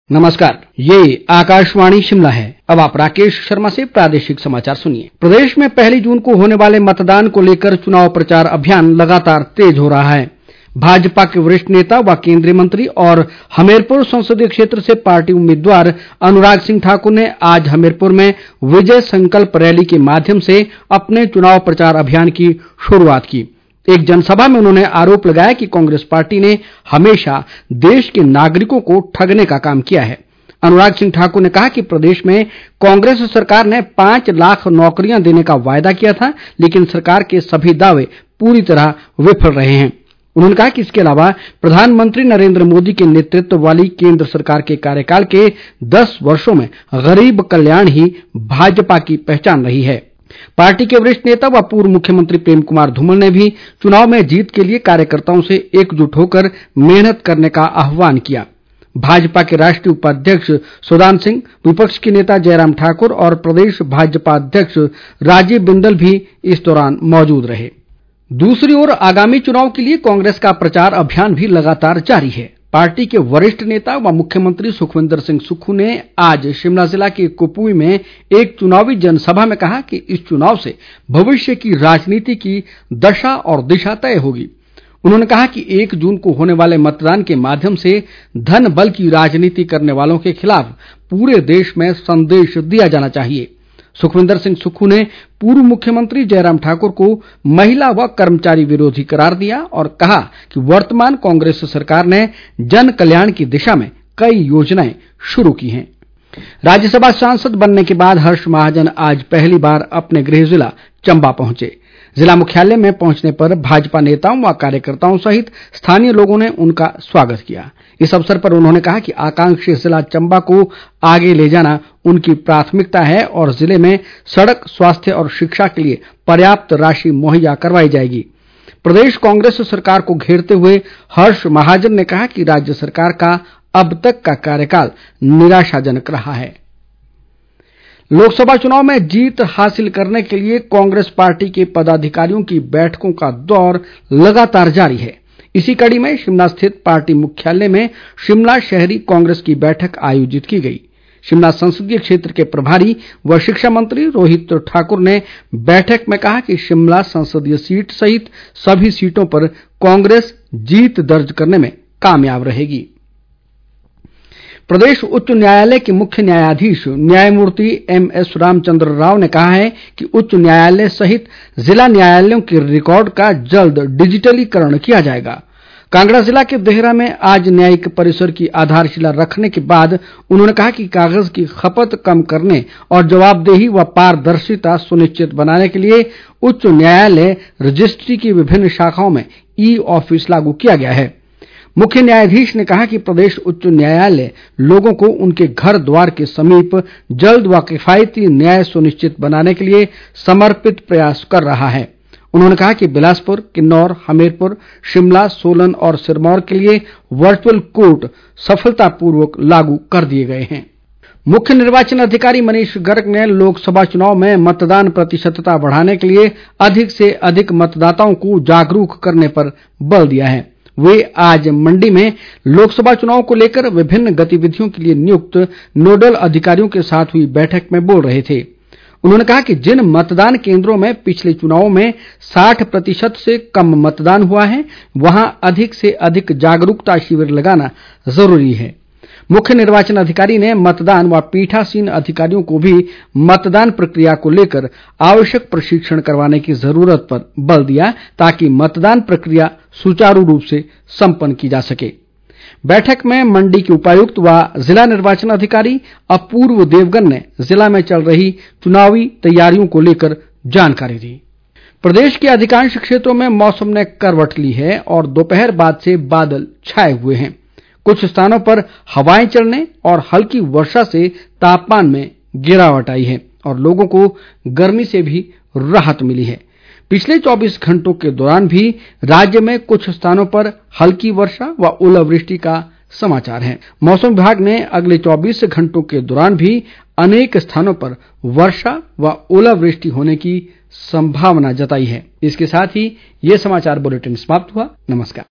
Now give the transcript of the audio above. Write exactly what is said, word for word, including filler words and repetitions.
नमस्कार, ये आकाशवाणी शिमला है। अब आप राकेश शर्मा से प्रादेशिक समाचार सुनिए। प्रदेश में पहली जून को होने वाले मतदान को लेकर चुनाव प्रचार अभियान लगातार तेज हो रहा है। भाजपा के वरिष्ठ नेता व केंद्रीय मंत्री और हमीरपुर संसदीय क्षेत्र से पार्टी उम्मीदवार अनुराग सिंह ठाकुर ने आज हमीरपुर में विजय संकल्प रैली के माध्यम से अपने चुनाव प्रचार अभियान की शुरुआत की। एक जनसभा में उन्होंने आरोप लगाया कि कांग्रेस पार्टी ने हमेशा देश के नागरिकों को ठगने का काम किया है। अनुराग सिंह ठाकुर ने कहा कि प्रदेश में कांग्रेस सरकार ने पांच लाख नौकरियां देने का वायदा किया था, लेकिन सरकार के सभी दावे पूरी तरह विफल रहे हैं। उन्होंने कहा कि इसके अलावा प्रधानमंत्री नरेंद्र मोदी के नेतृत्व वाली केंद्र सरकार के कार्यकाल के दस वर्षों में गरीब कल्याण ही भाजपा की पहचान रही है। पार्टी के वरिष्ठ नेता व पूर्व मुख्यमंत्री प्रेम कुमार धूमल ने भी चुनाव में जीत के लिए कार्यकर्ताओं से एकजुट होकर मेहनत करने का आह्वान किया। भाजपा के राष्ट्रीय उपाध्यक्ष सुदान सिंह, विपक्ष के नेता जयराम ठाकुर और प्रदेश भाजपा अध्यक्ष राजीव बिंदल भी इस दौरान मौजूद रहे। दूसरी ओर आगामी चुनाव के लिए कांग्रेस का प्रचार अभियान भी लगातार जारी है। पार्टी के वरिष्ठ नेता व मुख्यमंत्री सुखविंदर सिंह सुक्खू ने आज शिमला जिला के कुपवी में एक चुनावी जनसभा में कहा कि इस चुनाव से भविष्य की राजनीति की दशा और दिशा तय होगी। उन्होंने कहा कि एक जून को होने वाले मतदान के माध्यम से धन बल की राजनीति करने वालों के खिलाफ पूरे देश में संदेश दिया जाना चाहिए। सुखविंदर सिंह सुक्खू ने पूर्व मुख्यमंत्री जयराम ठाकुर को महिला व कर्मचारी विरोधी करार दिया और कहा कि वर्तमान कांग्रेस सरकार ने जन कल्याण की दिशा में कई योजनाएं शुरू की हैं। राज्यसभा सांसद बनने के बाद हर्ष महाजन आज पहली बार अपने गृह जिला चंबा पहुंचे। जिला मुख्यालय में पहुंचने पर भाजपा नेताओं व कार्यकर्ताओं सहित स्थानीय लोगों ने उनका स्वागत किया। इस अवसर पर उन्होंने कहा कि आकांक्षी जिला चंबा को आगे ले जाना उनकी प्राथमिकता है और जिले में सड़क, स्वास्थ्य और शिक्षा के लिए पर्याप्त राशि मुहैया करवाई जाएगी। प्रदेश कांग्रेस सरकार को घेरते हुए हर्ष महाजन ने कहा कि राज्य सरकार का अब तक का कार्यकाल निराशाजनक रहा है। लोकसभा चुनाव में जीत हासिल करने के लिए कांग्रेस पार्टी के पदाधिकारियों की बैठकों का दौर लगातार जारी है। इसी कड़ी में शिमला स्थित पार्टी मुख्यालय में शिमला शहरी कांग्रेस की बैठक आयोजित की गई। शिमला संसदीय क्षेत्र के प्रभारी व शिक्षा मंत्री रोहित ठाकुर ने बैठक में कहा कि शिमला संसदीय सीट सहित सभी सीटों पर कांग्रेस जीत दर्ज करने में कामयाब रहेगी। प्रदेश उच्च न्यायालय के मुख्य न्यायाधीश न्यायमूर्ति एम एस रामचंद्र राव ने कहा है कि उच्च न्यायालय सहित जिला न्यायालयों के रिकॉर्ड का जल्द डिजिटलीकरण किया जाएगा। कांगड़ा जिला के देहरा में आज न्यायिक परिसर की आधारशिला रखने के बाद उन्होंने कहा कि कागज की खपत कम करने और जवाबदेही व पारदर्शिता सुनिश्चित बनाने के लिए उच्च न्यायालय रजिस्ट्री की विभिन्न शाखाओं में ई ऑफिस लागू किया गया है। मुख्य न्यायाधीश ने कहा कि प्रदेश उच्च न्यायालय लोगों को उनके घर द्वार के समीप जल्द व किफायती न्याय सुनिश्चित बनाने के लिए समर्पित प्रयास कर रहा है। उन्होंने कहा कि बिलासपुर, किन्नौर, हमीरपुर, शिमला, सोलन और सिरमौर के लिए वर्चुअल कोर्ट सफलतापूर्वक लागू कर दिए गए हैं। मुख्य निर्वाचन अधिकारी मनीष गर्ग ने लोकसभा चुनाव में मतदान प्रतिशतता बढ़ाने के लिए अधिक से अधिक मतदाताओं को जागरूक करने पर बल दिया है। वे आज मंडी में लोकसभा चुनाव को लेकर विभिन्न गतिविधियों के लिए नियुक्त नोडल अधिकारियों के साथ हुई बैठक में बोल रहे थे। उन्होंने कहा कि जिन मतदान केंद्रों में पिछले चुनावों में साठ प्रतिशत से कम मतदान हुआ है, वहां अधिक से अधिक जागरूकता शिविर लगाना जरूरी है। मुख्य निर्वाचन अधिकारी ने मतदान व पीठासीन अधिकारियों को भी मतदान प्रक्रिया को लेकर आवश्यक प्रशिक्षण करवाने की जरूरत पर बल दिया ताकि मतदान प्रक्रिया सुचारू रूप से संपन्न की जा सके। बैठक में मंडी के उपायुक्त व जिला निर्वाचन अधिकारी अपूर्व देवगन ने जिला में चल रही चुनावी तैयारियों को लेकर जानकारी दी। प्रदेश के अधिकांश क्षेत्रों में मौसम ने करवट ली है और दोपहर बाद से बादल छाए हुए हैं। कुछ स्थानों पर हवाएं चलने और हल्की वर्षा से तापमान में गिरावट आई है और लोगों को गर्मी से भी राहत मिली है। पिछले चौबीस घंटों के दौरान भी राज्य में कुछ स्थानों पर हल्की वर्षा व ओलावृष्टि का समाचार है। मौसम विभाग ने अगले चौबीस घंटों के दौरान भी अनेक स्थानों पर वर्षा व ओलावृष्टि होने की संभावना जताई है। इसके साथ ही ये समाचार बुलेटिन समाप्त हुआ। नमस्कार।